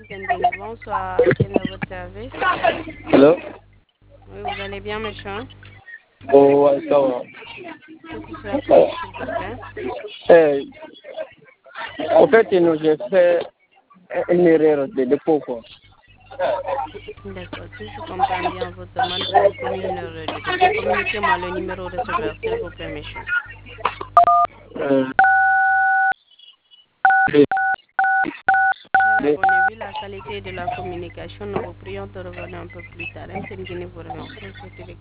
Kendini. Bonsoir, quel est votre service? Hello? Oui, vous allez bien, monsieur? Oh, ouais, ça va. Que puis-je faire pour vous, s'il vous plaît? Eh, En fait, j'ai fait une erreur de dépôt, quoi. D'accord, si je comprends bien votre demande, vous avez commis une erreur de dépôt. Communiquez-moi le numéro receveur, s'il vous plaît, monsieur. Euh, Cher de- abonné, vu la qualité de la communication, nous vous prions de revenir un peu plus tard. Kendini vous remercie.